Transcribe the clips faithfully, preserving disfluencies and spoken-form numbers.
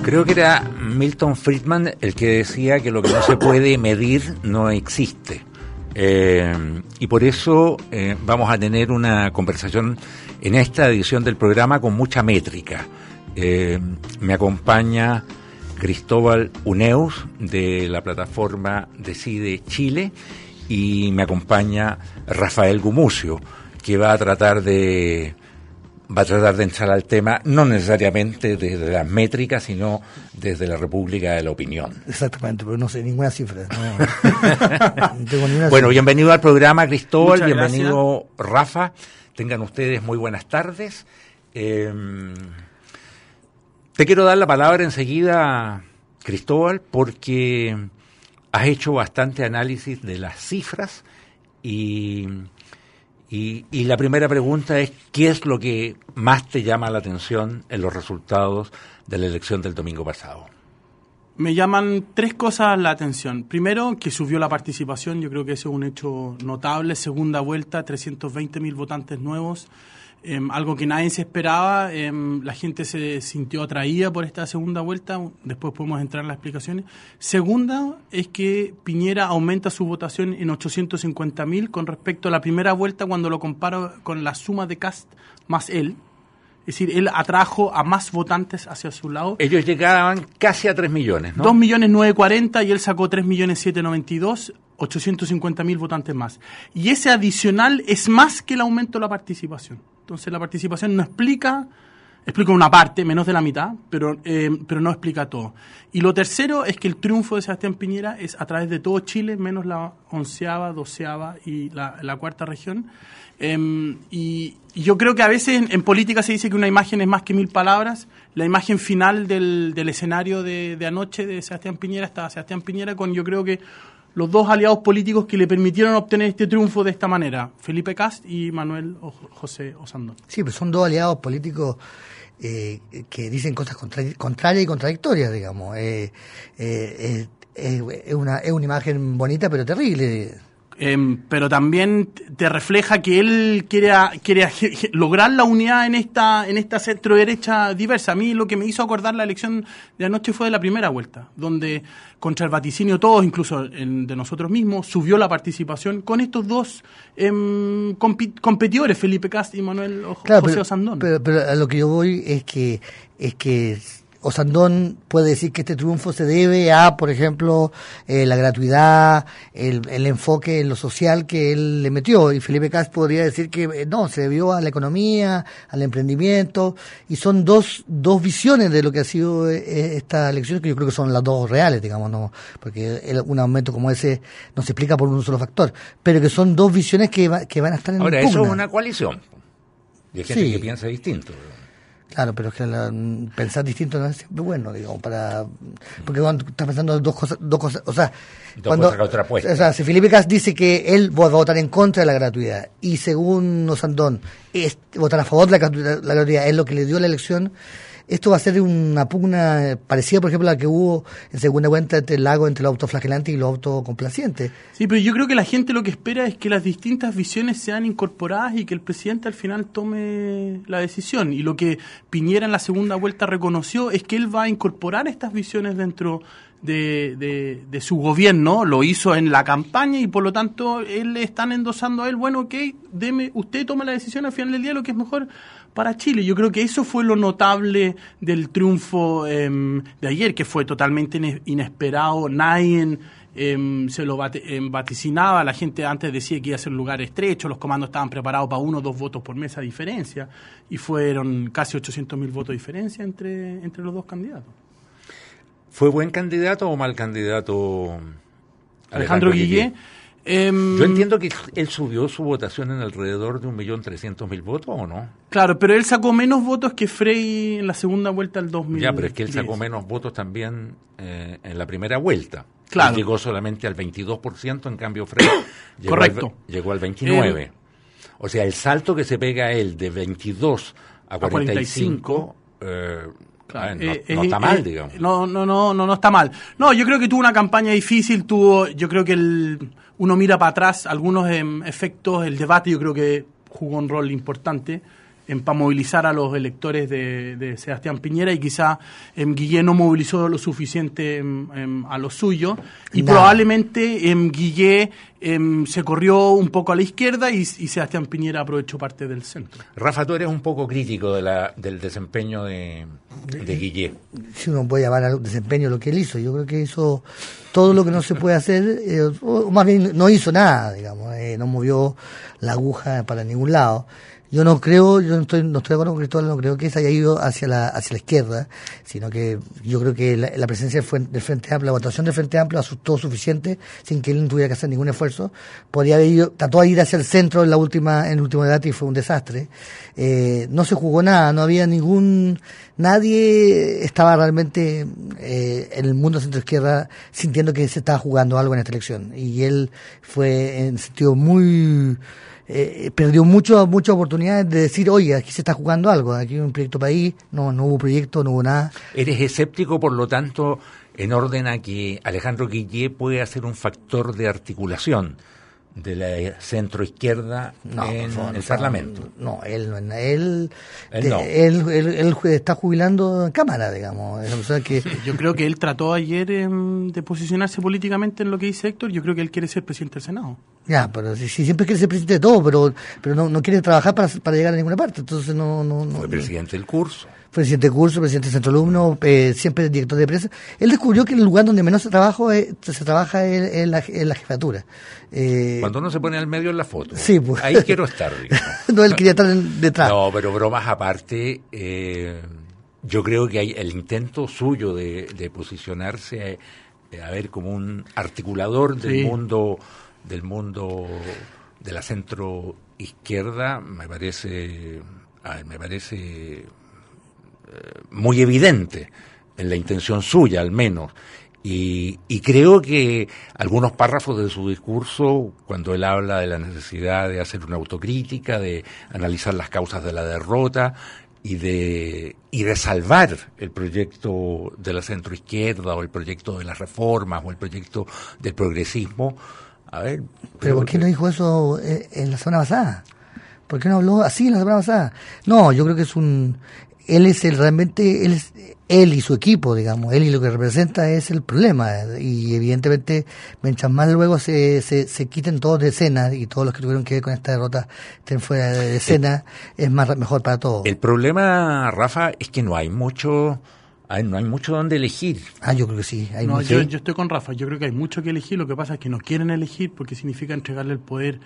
Creo que era Milton Friedman el que decía que lo que no se puede medir no existe. Eh, y por eso eh, vamos a tener una conversación en esta edición del programa con mucha métrica. Eh, me acompaña Cristóbal Uneus de la plataforma Decide Chile y me acompaña Rafael Gumucio, que va a tratar de va a tratar de entrar al tema no necesariamente desde las métricas, sino desde la República de la Opinión. Exactamente, pero no sé ninguna cifra. No, no tengo ninguna bueno, cifra. bienvenido al programa, Cristóbal. Muchas bienvenido, gracias. Rafa. Tengan ustedes muy buenas tardes. Eh, te quiero dar la palabra enseguida, Cristóbal, porque has hecho bastante análisis de las cifras y... Y, y la primera pregunta es, ¿qué es lo que más te llama la atención en los resultados de la elección del domingo pasado? Me llaman tres cosas la atención. Primero, que subió la participación, yo creo que eso es un hecho notable. Segunda vuelta, trescientos veinte mil votantes nuevos, eh, algo que nadie se esperaba. Eh, la gente se sintió atraída por esta segunda vuelta, después podemos entrar en las explicaciones. Segunda, es que Piñera aumenta su votación en ochocientos cincuenta mil con respecto a la primera vuelta cuando lo comparo con la suma de Kast más él. Es decir, él atrajo a más votantes hacia su lado. Ellos llegaban casi a tres millones, ¿no? dos millones novecientos cuarenta y él sacó tres millones setecientos noventa y dos, ochocientos cincuenta mil votantes más. Y ese adicional es más que el aumento de la participación. Entonces la participación no explica, explica una parte, menos de la mitad, pero, eh, pero no explica todo. Y lo tercero es que el triunfo de Sebastián Piñera es a través de todo Chile, menos la onceava, doceava y la, la cuarta región. Eh, y, y yo creo que a veces en, en política se dice que una imagen es más que mil palabras. La imagen final del, del escenario de, de anoche de Sebastián Piñera estaba Sebastián Piñera con, yo creo que, los dos aliados políticos que le permitieron obtener este triunfo de esta manera, Felipe Kast y Manuel o José Osandón. Sí, pero son dos aliados políticos eh, que dicen cosas contra, contrarias y contradictorias, digamos. Eh, eh, eh, es, una, es una imagen bonita pero terrible. Eh, pero también te refleja que él quiere, quiere lograr la unidad en esta en esta centro-derecha diversa. A mí lo que me hizo acordar la elección de anoche fue de la primera vuelta, donde contra el vaticinio todos, incluso en, de nosotros mismos, subió la participación con estos dos eh, compi- competidores, Felipe Kast y Manuel o- claro, José pero, Osandón. Pero, pero a lo que yo voy es que es que Osandón puede decir que este triunfo se debe a, por ejemplo, eh, la gratuidad, el, el enfoque en lo social que él le metió. Y Felipe Kast podría decir que eh, no, se debió a la economía, al emprendimiento. Y son dos dos visiones de lo que ha sido eh, esta elección, que yo creo que son las dos reales, digamos, no, porque el, un aumento como ese no se explica por un solo factor. Pero que son dos visiones que, va, que van a estar en Ahora, pugna. eso es una coalición. Y hay gente Sí. que piensa distinto. Claro, pero es que la, pensar distinto no es siempre bueno, digamos, para porque cuando estás pensando dos cosas, dos cosas, o sea, Dos cuando, cosas contrapuestas. o sea, si Felipe Kast dice que él va a votar en contra de la gratuidad y según Osandón es votar a favor de la, gratuidad- la gratuidad es lo que le dio la elección, esto va a ser una pugna parecida, por ejemplo, a la que hubo en segunda vuelta entre el lago entre los autoflagelantes y los autocomplacientes. Sí, pero yo creo que la gente lo que espera es que las distintas visiones sean incorporadas y que el presidente al final tome la decisión. Y lo que Piñera en la segunda vuelta reconoció es que él va a incorporar estas visiones dentro de, de, de su gobierno. Lo hizo en la campaña y por lo tanto él le están endosando a él, bueno, ok, deme, usted toma la decisión al final del día lo que es mejor para Chile. Yo creo que eso fue lo notable del triunfo eh, de ayer, que fue totalmente ine- inesperado. Nadie eh, se lo vate- eh, vaticinaba. La gente antes decía que iba a ser un lugar estrecho, los comandos estaban preparados para uno o dos votos por mesa de diferencia, y fueron casi ochocientos mil votos de diferencia entre, entre los dos candidatos. ¿Fue buen candidato o mal candidato Alejandro, Alejandro Guillé. Guillé? Eh, Yo entiendo que él subió su votación en alrededor de un millón trescientos mil votos, ¿o no? Claro, pero él sacó menos votos que Frey en la segunda vuelta del dos mil diez. Ya, pero es que él sacó menos votos también eh, en la primera vuelta. Claro. Él llegó solamente al veintidós por ciento, en cambio Frey llegó, Correcto. Al, llegó al veintinueve por ciento. Eh, o sea, el salto que se pega él de veintidós a cuarenta y cinco, eh, Claro, ah, no, eh, no eh, está mal, eh, digamos. No, no, no, no, no está mal. No, yo creo que tuvo una campaña difícil, tuvo, yo creo que el, uno mira para atrás algunos eh, efectos, el debate yo creo que jugó un rol importante. en para movilizar a los electores de, de Sebastián Piñera, y quizá em, Guillé no movilizó lo suficiente em, em, a lo suyo, y Nada. probablemente em, Guillé em, se corrió un poco a la izquierda y, y Sebastián Piñera aprovechó parte del centro. Rafa, tú eres un poco crítico de la, del desempeño de, de Guillé. Si uno puede llamar al desempeño lo que él hizo, yo creo que hizo todo lo que no se puede hacer, eh, o más bien no hizo nada, digamos, eh, no movió la aguja para ningún lado. Yo no creo, yo no estoy, no estoy de acuerdo con Cristóbal, no creo que se haya ido hacia la, hacia la izquierda, sino que yo creo que la, la presencia del Frente, del Frente Amplio, la votación del Frente Amplio asustó suficiente, sin que él no tuviera que hacer ningún esfuerzo. Podría haber ido, trató de ir hacia el centro en la última, en el último debate y fue un desastre. Eh, no se jugó nada, no había ningún, nadie estaba realmente, eh, en el mundo centro-izquierda sintiendo que se estaba jugando algo en esta elección. Y él fue en sentido muy, Eh, perdió mucho, muchas oportunidades de decir, oye, aquí se está jugando algo, aquí hay un proyecto país, no, no hubo proyecto, no hubo nada. ¿Eres escéptico, por lo tanto, en orden a que Alejandro Guillé puede ser un factor de articulación de la centroizquierda No, en por favor, el Parlamento? No, él no es nada. Él, Él de- no. él, él, él ju- está jubilando en cámara, digamos. Es una persona que, Yo creo que él trató ayer em, de posicionarse políticamente en lo que dice Héctor. Yo creo que él quiere ser presidente del Senado. ya, pero si, si siempre quiere ser presidente de todo, pero, pero no, no quiere trabajar para, para llegar a ninguna parte. Entonces no, no, no. Fue presidente del curso. Fue presidente de curso, presidente de centro alumno, eh, siempre director de prensa. Él descubrió que el lugar donde menos se trabaja es, se trabaja es, es la, es la jefatura. Eh, Cuando uno se pone al medio en la foto. Sí, pues. Ahí quiero estar, digamos. no, él quería estar en- detrás. No, pero bromas aparte, eh, yo creo que hay el intento suyo de, de posicionarse eh, a ver como un articulador del Sí. mundo del mundo de la centro izquierda me parece a ver, me parece eh, muy evidente en la intención suya al menos. Y, y creo que algunos párrafos de su discurso, cuando él habla de la necesidad de hacer una autocrítica, de analizar las causas de la derrota y de, y de salvar el proyecto de la centroizquierda o el proyecto de las reformas o el proyecto del progresismo, a ver... Pero ¿por qué no dijo eso eh, en la semana pasada? ¿Por qué no habló así en la semana pasada? No, yo creo que es un... Él es el realmente, él es él y su equipo, digamos, él y lo que representa es el problema. Y evidentemente, mientras más luego se, se, se quiten todos de escena y todos los que tuvieron que ver con esta derrota estén fuera de escena, es más mejor para todos. El problema, Rafa, es que no hay mucho... hay- no hay mucho donde elegir. Ah, yo creo que sí. Hay No, mucho- yo, yo estoy con Rafa. Yo creo que hay mucho que elegir. Lo que pasa es que no quieren elegir porque significa entregarle el poder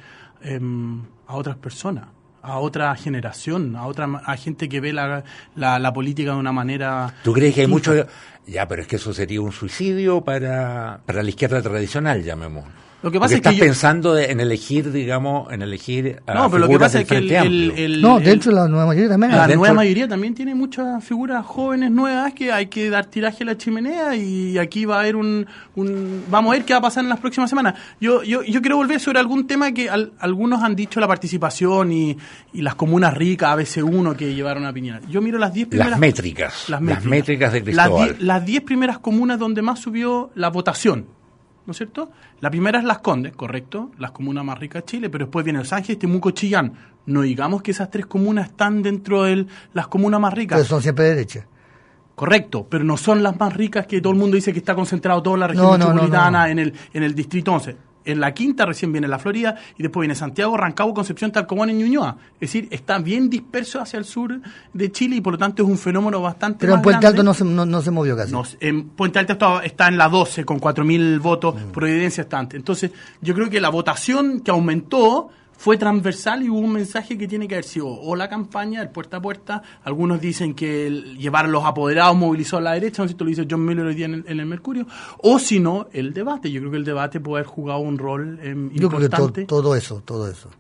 em, a otras personas, a otra generación, a otra a gente que ve la, la, la política de una manera... ¿Tú crees que hay distinta. mucho...? Ya, pero es que eso sería un suicidio para, para la izquierda tradicional, llamemos. Lo que pasa Porque es que estás yo- pensando de- en elegir, digamos, en elegir a No, pero lo que figuras pasa del es que el, Frente el, Amplio. el- No, el- dentro de la nueva mayoría también. la hay. dentro- nueva mayoría también tiene muchas figuras jóvenes nuevas que hay que dar tiraje a la chimenea, y aquí va a haber un, un vamos a ver qué va a pasar en las próximas semanas. Yo yo, yo quiero volver sobre algún tema que al- algunos han dicho, la participación y, y las comunas ricas, A B C uno que llevaron a Piñera. Yo miro las diez primeras... Las métricas, las métricas de Las Cristóbal. die- Las diez primeras comunas donde más subió la votación, ¿no es cierto? La primera es Las Condes, correcto, las comunas más ricas de Chile, pero después viene Los Ángeles, Temuco, Chillán. No digamos que esas tres comunas están dentro de las comunas más ricas. Pero son siempre de derecha. Correcto, pero no son las más ricas que todo el mundo dice que está concentrado toda la región No, no, no, metropolitana no. en el en el distrito once. En la quinta recién viene la Florida y después viene Santiago, Rancagua, Concepción, Talcahuano y Ñuñoa. Es decir, está bien disperso hacia el sur de Chile y por lo tanto es un fenómeno bastante Pero en más Puente grande. Alto no se, no, no se movió casi. No, en Puente Alto está, está en la doce con cuatro mil votos, Mm. Providencia está antes. Entonces, yo creo que la votación que aumentó fue transversal y hubo un mensaje que tiene que haber sido o la campaña, el puerta a puerta. Algunos dicen que el llevar a los apoderados movilizó a la derecha, no sé si lo dice John Miller hoy día en el, en el Mercurio, o si no, el debate. Yo creo que el debate puede haber jugado un rol eh, Yo creo que to- importante. todo eso, todo eso.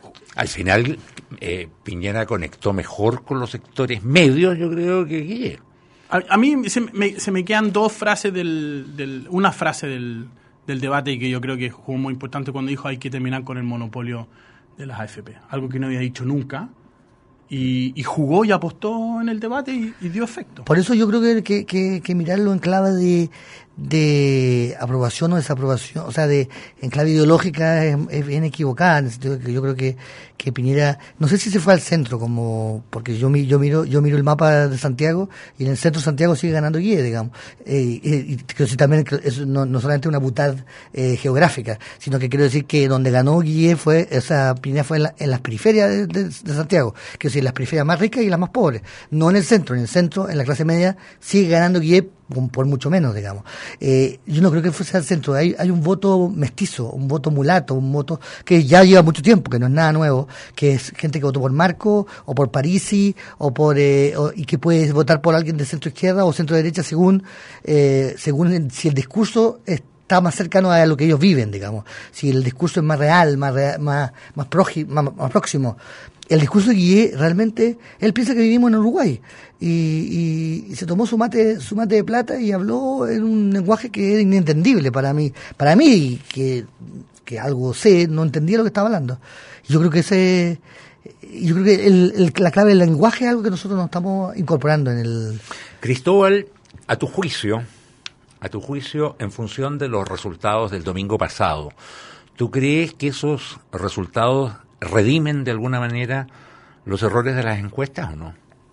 Al final, eh, Piñera conectó mejor con los sectores medios, yo creo, que Guille. A, a mí se me, se me quedan dos frases del, del una frase del, del debate que yo creo que fue muy importante cuando dijo hay que terminar con el monopolio de las A F P. Algo que no había dicho nunca Y, y jugó y apostó en el debate y, y dio efecto. Por eso yo creo que, que, que, que mirarlo en clave de, de aprobación o desaprobación, o sea, de en clave ideológica es, es bien equivocada, en el sentido de que yo creo que, que Piñera, no sé si se fue al centro, como porque yo mi, yo miro yo miro el mapa de Santiago y en el centro de Santiago sigue ganando Guille, digamos. Eh, y creo que también es no, no solamente una butad eh, geográfica, sino que quiero decir que donde ganó Guille fue, o sea, Piñera fue en, la, en las periferias de, de, de Santiago, que en las periferias más ricas y las más pobres, no en el centro. En el centro, en la clase media, sigue ganando Guille por mucho menos, digamos. Eh, yo no creo que fuese al centro. Hay, hay un voto mestizo, un voto mulato, un voto que ya lleva mucho tiempo, que no es nada nuevo, que es gente que votó por Marco, o por Parisi, o por, eh, o, y que puede votar por alguien de centro izquierda o centro derecha según, eh, según el, si el discurso es está más cercano a lo que ellos viven, digamos. Si el discurso es más real, más real, más más, progi, más, más próximo. El discurso de Guille, realmente, él piensa que vivimos en Uruguay. Y, y, y se tomó su mate su mate de plata y habló en un lenguaje que era inentendible para mí. Para mí, que, que algo sé, no entendía lo que estaba hablando. Yo creo que ese... Yo creo que el, el, la clave del lenguaje es algo que nosotros nos estamos incorporando en el... Cristóbal, a tu juicio... A tu juicio, en función de los resultados del domingo pasado, ¿tú crees que esos resultados redimen de alguna manera los errores de las encuestas o no?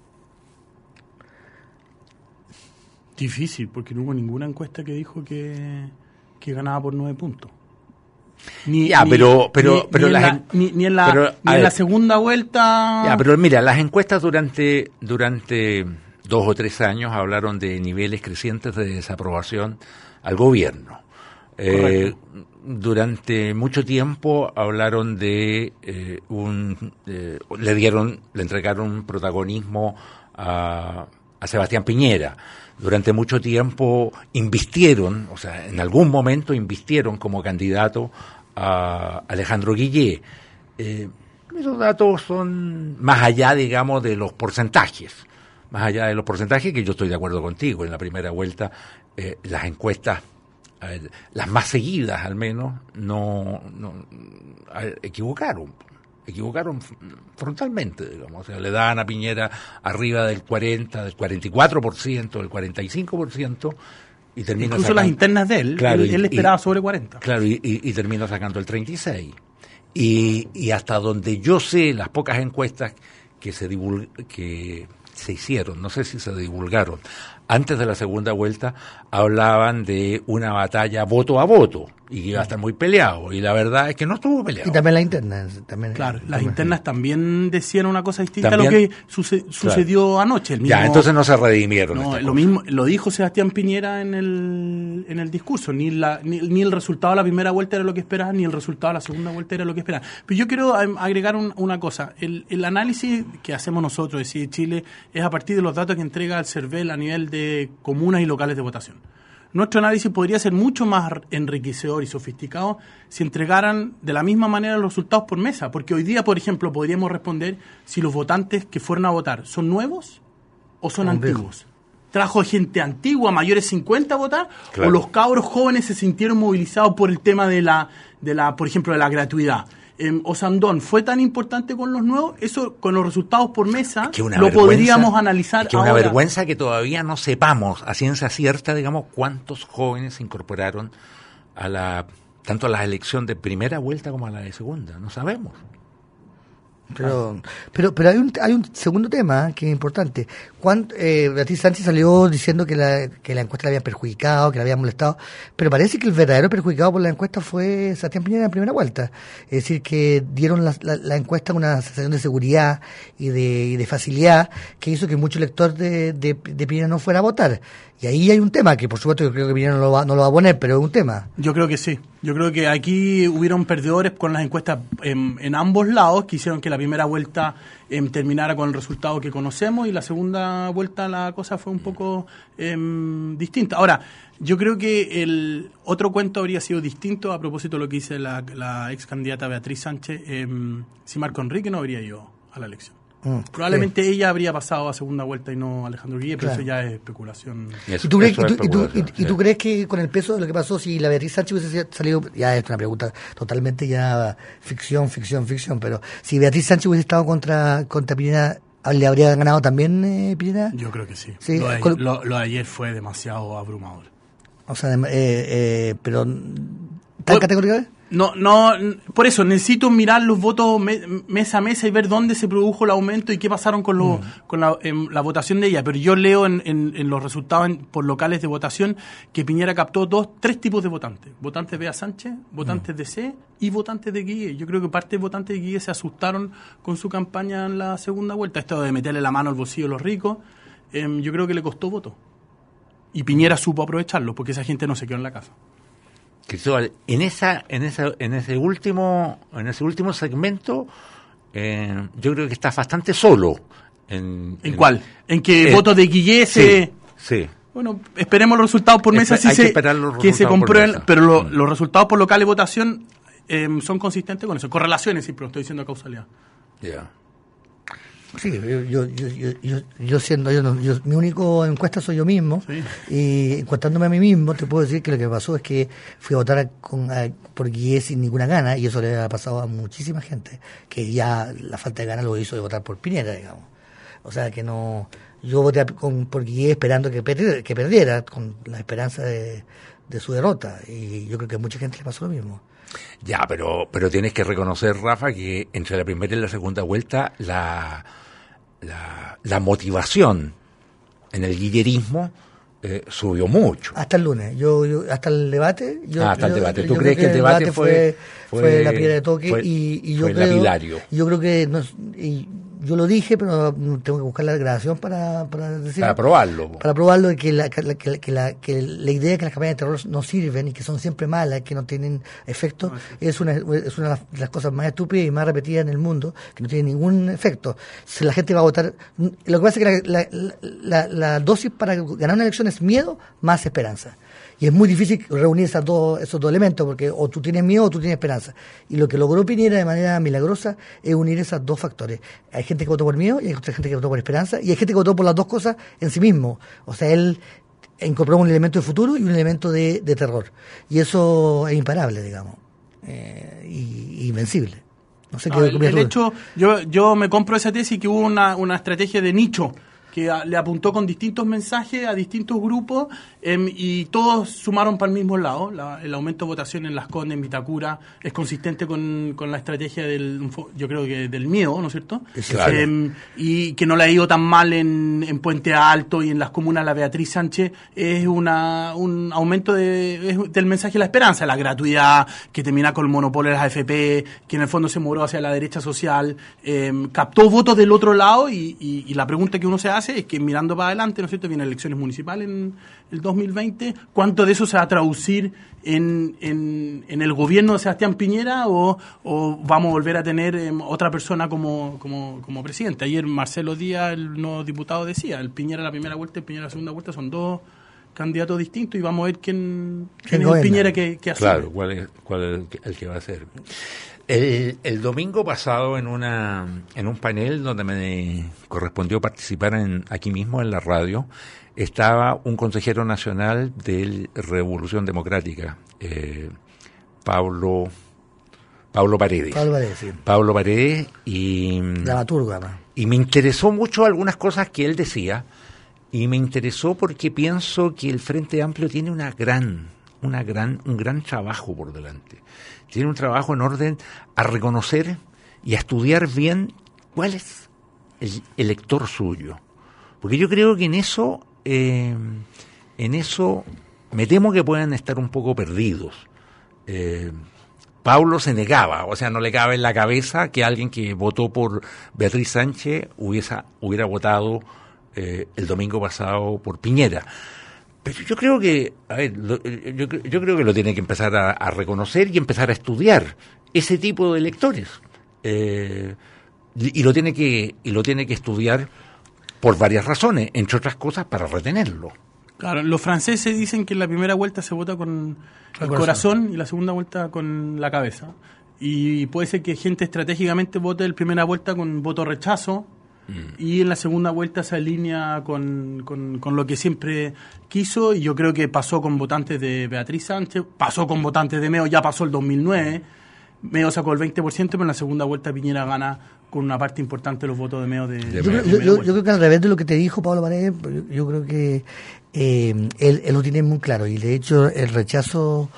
Difícil, porque no hubo ninguna encuesta que dijo que, que ganaba por nueve puntos. Ni, ya, ni, pero, pero, ni, pero ni, las, en la, ni, ni en la, pero, ni en la segunda vuelta... Ya, pero mira, las encuestas durante... durante dos o tres años hablaron de niveles crecientes de desaprobación al gobierno. Eh, durante mucho tiempo hablaron de eh, un... Eh, le dieron, le entregaron un protagonismo a, a Sebastián Piñera. Durante mucho tiempo invistieron, o sea, en algún momento invistieron como candidato a Alejandro Guille. Eh, esos datos son más allá, digamos, de los porcentajes. Más allá de los porcentajes, que yo estoy de acuerdo contigo, en la primera vuelta eh, las encuestas, eh, las más seguidas al menos, no, no eh, equivocaron, equivocaron frontalmente, digamos, o sea, le daban a Piñera arriba del cuarenta, del cuarenta y cuatro por ciento, del cuarenta y cinco por ciento, y termina incluso sacando, las internas de él, claro, él, y, él esperaba y, sobre cuarenta. Claro, y, y, y termina sacando el treinta y seis. Y, y hasta donde yo sé, las pocas encuestas que se divulgan, que se hicieron, no sé si se divulgaron, antes de la segunda vuelta, hablaban de una batalla voto a voto, y que iba a estar muy peleado, y la verdad es que no estuvo peleado. Y también la interna. También, claro, las también. internas también decían una cosa distinta ¿También? a lo que suce- sucedió claro. anoche. El mismo, ya, entonces no se redimieron. No, lo mismo lo dijo Sebastián Piñera en el en el discurso, ni, la, ni, ni el resultado de la primera vuelta era lo que esperaban, ni el resultado de la segunda vuelta era lo que esperaban. Pero yo quiero agregar un, una cosa, el, el análisis que hacemos nosotros de C I E Chile es a partir de los datos que entrega el CERVEL a nivel de comunas y locales de votación. Nuestro análisis podría ser mucho más enriquecedor y sofisticado si entregaran de la misma manera los resultados por mesa, porque hoy día, por ejemplo, podríamos responder si los votantes que fueron a votar son nuevos o son Hombre. antiguos. ¿Trajo gente antigua, mayores de cincuenta a votar? Claro. ¿O los cabros jóvenes se sintieron movilizados por el tema de la, de la por ejemplo, de la gratuidad? Eh, Osandón fue tan importante con los nuevos, eso con los resultados por mesa es que lo podríamos analizar es que ahora. una vergüenza que todavía no sepamos a ciencia cierta, digamos, cuántos jóvenes se incorporaron a la tanto a la elección de primera vuelta como a la de segunda, no sabemos. Pero, pero, pero hay un, hay un segundo tema que es importante. Cuando, eh, Beatriz Sánchez salió diciendo que la, que la encuesta la había perjudicado, que la había molestado, pero parece que el verdadero perjudicado por la encuesta fue Sebastián Piñera en la primera vuelta. Es decir, que dieron la, la, la encuesta una sensación de seguridad y de, y de facilidad que hizo que mucho elector de, de, de Piñera no fuera a votar. Y ahí hay un tema que, por supuesto, yo creo que Piñera no lo va, no lo va a poner, pero es un tema. Yo creo que sí. Yo creo que aquí hubieron perdedores con las encuestas en, en ambos lados, que hicieron que la primera vuelta eh, terminara con el resultado que conocemos y la segunda vuelta la cosa fue un poco eh, distinta. Ahora, yo creo que el otro cuento habría sido distinto a propósito de lo que dice la, la ex candidata Beatriz Sánchez, eh, si Marco Enrique no habría ido a la elección. Mm, Probablemente sí. ella habría pasado a segunda vuelta y no Alejandro Guille, pero claro. Eso ya es especulación. Eso, ¿Y, tú crees, y, tú, y, tú, y, sí. ¿Y tú crees que con el peso de lo que pasó, si la Beatriz Sánchez hubiese salido, ya es una pregunta totalmente ya ficción, ficción, ficción, pero si Beatriz Sánchez hubiese estado contra, contra Piñera, ¿Le habría ganado también eh, Piñera? Yo creo que sí. sí lo, de, con... lo, lo de ayer fue demasiado abrumador. O sea, eh, eh, pero ¿tan categórico? No, no, por eso necesito mirar los votos me, mesa a mesa y ver dónde se produjo el aumento y qué pasaron con, lo, mm. con la, en, la votación de ella. Pero yo leo en, en, en los resultados en, por locales de votación que Piñera captó dos, tres tipos de votantes. Votantes de A. Sánchez, votantes mm. de C y votantes de Guille. Yo creo que parte de votantes de Guille se asustaron con su campaña en la segunda vuelta. Esto de meterle la mano al bolsillo a los ricos, eh, yo creo que le costó voto. Y Piñera supo aprovecharlo porque esa gente no se quedó en la casa. Cristóbal, en esa, en esa, en ese último, en ese último segmento, eh, yo creo que estás bastante solo. ¿En, ¿En, en cuál? ¿En que eh, votos de Guille se...? Sí, sí. Bueno, esperemos los resultados por mesa, si hay se, que, esperar los que se comprueben, pero lo, mm. los resultados por local de votación eh, son consistentes con eso. Correlaciones, sí, pero estoy diciendo causalidad. Ya. Yeah. Sí, yo, yo, yo, yo, yo, yo siendo yo, no, yo, mi único encuesta soy yo mismo, sí. Y encuestándome a mí mismo te puedo decir que lo que pasó es que fui a votar con, a, por Guille sin ninguna gana, y eso le ha pasado a muchísima gente, que ya la falta de ganas lo hizo de votar por Piñera, digamos. O sea que no, yo voté con, por Guille esperando que perdiera, que perdiera, con la esperanza de, de su derrota, y yo creo que a mucha gente le pasó lo mismo. Ya, pero pero tienes que reconocer, Rafa, que entre la primera y la segunda vuelta la la, la motivación en el guillerismo eh, subió mucho. Hasta el lunes, yo, yo hasta el debate. Yo, ah, hasta yo, el debate. ¿Tú yo crees que el debate, debate fue, fue, fue la piedra de toque? Fue, y, y yo fue creo, lapidario. Yo creo que no, y yo lo dije, pero tengo que buscar la grabación para para decir, para probarlo. Para probarlo, y que la, que, la, que, la, que la idea de que las campañas de terror no sirven y que son siempre malas, que no tienen efecto, no, sí. es una es una de las cosas más estúpidas y más repetidas en el mundo, que no tiene ningún efecto. Si la gente va a votar, lo que pasa es que la, la, la, la dosis para ganar una elección es miedo más esperanza. Y es muy difícil reunir esas dos, esos dos elementos, porque o tú tienes miedo o tú tienes esperanza. Y lo que logró Piñera de manera milagrosa es unir esos dos factores. Hay gente que votó por miedo y hay otra gente que votó por esperanza, y hay gente que votó por las dos cosas en sí mismo. O sea, él incorporó un elemento de futuro y un elemento de, de terror. Y eso es imparable, digamos, eh, y, y invencible. No sé no, qué el, el hecho, yo, yo me compro esa tesis que hubo una, una estrategia de nicho que a, le apuntó con distintos mensajes a distintos grupos eh, y todos sumaron para el mismo lado. La, el aumento de votación en Las Condes, en Vitacura, es consistente con, con la estrategia del, yo creo que del miedo, ¿no es cierto? Claro. Eh, y que no le ha ido tan mal en, en Puente Alto y en las comunas La Beatriz Sánchez, es una un aumento de, es del mensaje de la esperanza, la gratuidad, que termina con el monopolio de las A F P, que en el fondo se movió hacia la derecha social, eh, captó votos del otro lado, y, y, y la pregunta que uno se hace es que mirando para adelante, ¿no es cierto?, vienen elecciones municipales en el dos mil veinte, ¿cuánto de eso se va a traducir en, en, en el gobierno de Sebastián Piñera, o, o vamos a volver a tener eh, otra persona como, como, como presidente? Ayer Marcelo Díaz, el nuevo diputado, decía, el Piñera la primera vuelta y el Piñera la segunda vuelta son dos candidatos distintos, y vamos a ver quién, quién es el Piñera que, que asume. Claro, cuál es, cuál es el, que, el que va a ser. El, el domingo pasado, en una en un panel donde me correspondió participar en, aquí mismo en la radio, estaba un consejero nacional de Revolución Democrática, eh, Pablo Pablo Paredes. Pablo Paredes, sí. Pablo Paredes, y, dramaturga, y me interesó mucho algunas cosas que él decía, y me interesó porque pienso que el Frente Amplio tiene una gran, una gran, un gran trabajo por delante. Tiene un trabajo en orden a reconocer y a estudiar bien cuál es el elector suyo. Porque yo creo que en eso, eh, en eso me temo que puedan estar un poco perdidos. Eh, Pablo se negaba, o sea, no le cabe en la cabeza que alguien que votó por Beatriz Sánchez hubiese, hubiera votado eh, el domingo pasado por Piñera. Pero yo creo que, a ver, lo, yo, yo creo que lo tiene que empezar a, a reconocer y empezar a estudiar ese tipo de electores, eh, y, y lo tiene que y lo tiene que estudiar por varias razones, entre otras cosas para retenerlo. Claro, los franceses dicen que en la primera vuelta se vota con el corazón y la segunda vuelta con la cabeza, y puede ser que gente estratégicamente vote en primera vuelta con voto rechazo, y en la segunda vuelta se alinea con, con, con lo que siempre quiso, y yo creo que pasó con votantes de Beatriz Sánchez, pasó con votantes de Meo, ya pasó el dos mil nueve, Meo sacó el veinte por ciento, pero en la segunda vuelta Piñera gana con una parte importante de los votos de medio de, de yo, creo, yo, yo, yo creo que al revés de lo que te dijo Pablo Paredes, yo, yo creo que eh, él, él lo tiene muy claro, y de hecho el rechazo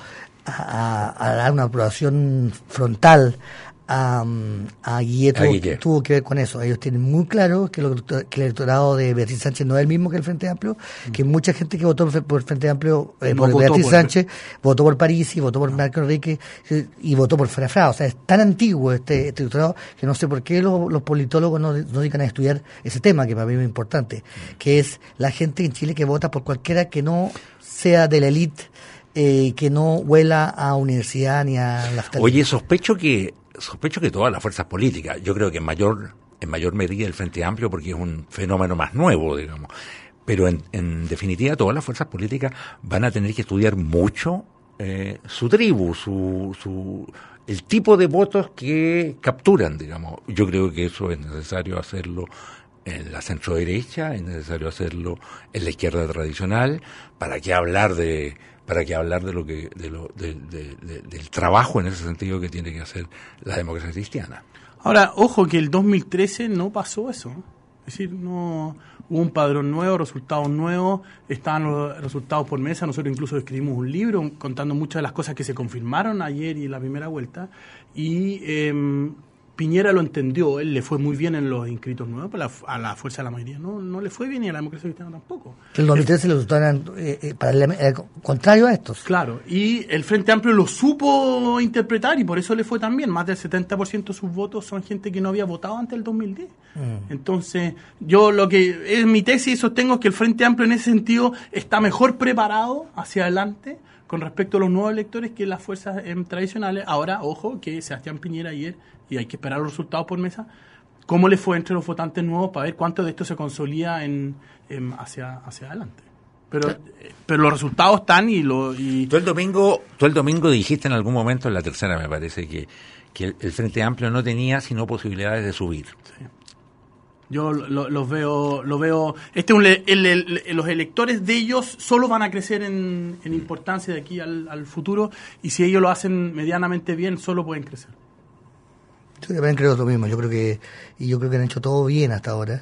a, a, a dar una aprobación frontal a, a Guille tuvo, tuvo que ver con eso. Ellos tienen muy claro que, lo, que el electorado de Beatriz Sánchez no es el mismo que el Frente Amplio, mm. que mucha gente que votó por el Frente Amplio, eh, no por Beatriz por Sánchez, el... votó por Parisi, votó por no. Marco Enrique y votó por Frafra. O sea, es tan antiguo este, este electorado que no sé por qué los, los politólogos no, no dedican a estudiar ese tema, que para mí es muy importante, mm. que es la gente en Chile que vota por cualquiera que no sea de la élite, eh, que no huela a universidad ni a la... Oye, sospecho que Sospecho que todas las fuerzas políticas, yo creo que en mayor en mayor medida el Frente Amplio, porque es un fenómeno más nuevo, digamos, pero en, en definitiva todas las fuerzas políticas van a tener que estudiar mucho eh, su tribu, su, su el tipo de votos que capturan, digamos. Yo creo que eso es necesario hacerlo en la centro-derecha, es necesario hacerlo en la izquierda tradicional. ¿Para qué hablar de para qué hablar de lo que de lo de, de, de, del trabajo en ese sentido que tiene que hacer la democracia cristiana? Ahora, ojo que el dos mil trece no pasó eso. Es decir, no hubo un padrón nuevo, resultados nuevos, estaban los resultados por mesa. Nosotros incluso escribimos un libro contando muchas de las cosas que se confirmaron ayer y en la primera vuelta. Y eh, Piñera lo entendió, él le fue muy bien en los inscritos nuevos, pero a la fuerza de la mayoría no, no le fue bien, y a la democracia cristiana tampoco. Que el dos mil trece le resultaron eh, eh, para el, eh, contrario a estos. Claro, y el Frente Amplio lo supo interpretar y por eso le fue tan bien. Más del setenta por ciento de sus votos son gente que no había votado antes del dos mil diez. Mm. Entonces, yo lo que es mi tesis y sostengo es que el Frente Amplio en ese sentido está mejor preparado hacia adelante con respecto a los nuevos electores que las fuerzas eh, tradicionales. Ahora, ojo, que Sebastián Piñera ayer, y hay que esperar los resultados por mesa, cómo le fue entre los votantes nuevos para ver cuánto de esto se consolida en, en hacia hacia adelante. Pero eh, pero los resultados están y lo y tú el domingo tú el domingo dijiste en algún momento, en la tercera me parece, que que el, el Frente Amplio no tenía sino posibilidades de subir. Sí. Yo lo, los veo, lo veo. Este un, el, el, el, los electores de ellos solo van a crecer en, en importancia de aquí al, al futuro, y si ellos lo hacen medianamente bien, solo pueden crecer. Yo también creo lo mismo. Yo creo que y yo creo que han hecho todo bien hasta ahora,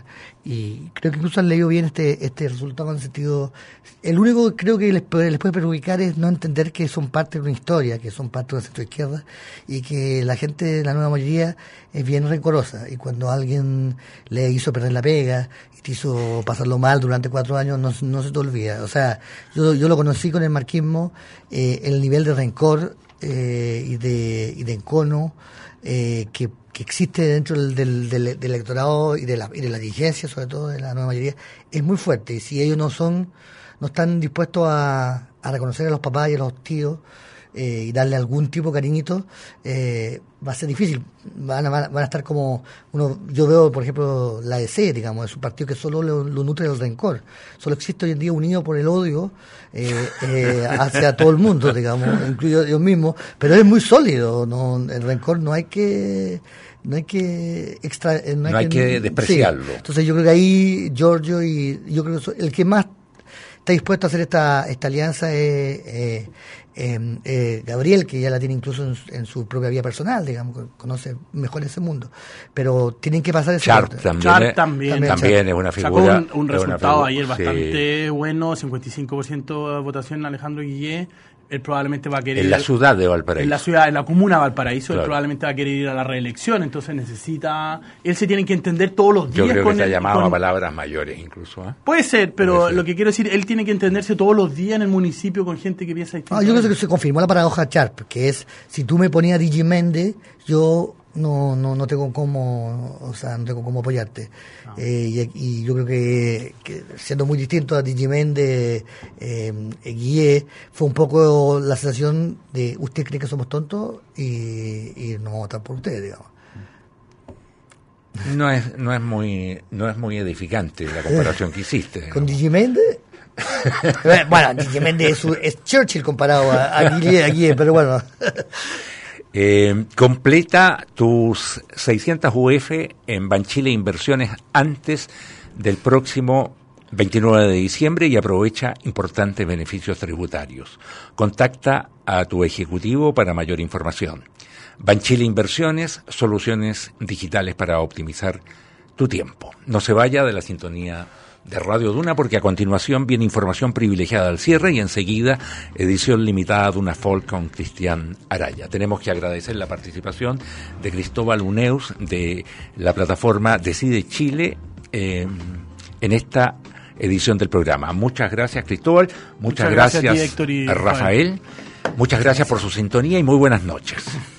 y creo que incluso han leído bien este este resultado en el sentido. El único que creo que les puede, les puede perjudicar es no entender que son parte de una historia, que son parte de la centroizquierda, y que la gente de la nueva mayoría es bien rencorosa, y cuando alguien le hizo perder la pega y te hizo pasarlo mal durante cuatro años, no, no se te olvida. O sea, yo yo lo conocí con el marxismo, eh, el nivel de rencor eh, y de y de encono eh, que que existe dentro del, del, del, del electorado y de la y de la dirigencia, sobre todo de la nueva mayoría, es muy fuerte. Y si ellos no son no están dispuestos a, a reconocer a los papás y a los tíos eh, y darle algún tipo de cariñito, eh, va a ser difícil. Van a, van a estar como uno. Yo veo, por ejemplo, la A D C, digamos, es un partido que solo lo, lo nutre del rencor. Solo existe hoy en día unido por el odio eh, eh, hacia todo el mundo, digamos, incluido ellos mismos. Pero es muy sólido. No, el rencor no hay que no hay que extra, no hay, no hay que, que despreciarlo. Sí. Entonces yo creo que ahí Giorgio y yo creo que el que más está dispuesto a hacer esta esta alianza es eh, eh, eh, Gabriel, que ya la tiene incluso en, en su propia vida personal, digamos, conoce mejor ese mundo, pero tienen que pasar ese Chart también, Chart también, también, también es una figura. Sacó un, un resultado figura, ayer bastante sí. bueno, cincuenta y cinco por ciento de votación Alejandro Guillé. Él probablemente va a querer... En la ciudad de Valparaíso. En la ciudad, en la comuna de Valparaíso, claro. Él probablemente va a querer ir a la reelección, entonces necesita... Él se tiene que entender todos los días. Yo creo con que se el, ha llamado con... a palabras mayores incluso. ¿eh? Puede ser, pero Puede ser. Lo que quiero decir, él tiene que entenderse todos los días en el municipio con gente que piensa distinto. Ah, yo creo que se confirmó la paradoja Sharp, que es, si tú me ponías Digi Méndez, yo... no no no tengo cómo, o sea, no tengo cómo apoyarte. No. Eh, y, y yo creo que, que siendo muy distinto a Digiméndez, eh, Guille, fue un poco la sensación de usted cree que somos tontos y, y no vamos a votar por ustedes, digamos. No es no es muy no es muy edificante la comparación que hiciste. ¿Con Digiméndez? Bueno, Digiméndez es, es Churchill comparado a, a Guille, a Guille, pero bueno. Eh, completa tus seiscientas U F en Banchile Inversiones antes del próximo veintinueve de diciembre y aprovecha importantes beneficios tributarios. Contacta a tu ejecutivo para mayor información. Banchile Inversiones, soluciones digitales para optimizar tu tiempo. No se vaya de la sintonía de Radio Duna, porque a continuación viene información privilegiada al cierre y enseguida edición limitada Duna Folk con Cristian Araya. Tenemos que agradecer la participación de Cristóbal Uneus de la plataforma Decide Chile eh, en esta edición del programa. Muchas gracias, Cristóbal. Muchas, Muchas gracias, gracias a, ti, Héctor y a Rafael. Muchas gracias por su sintonía y muy buenas noches.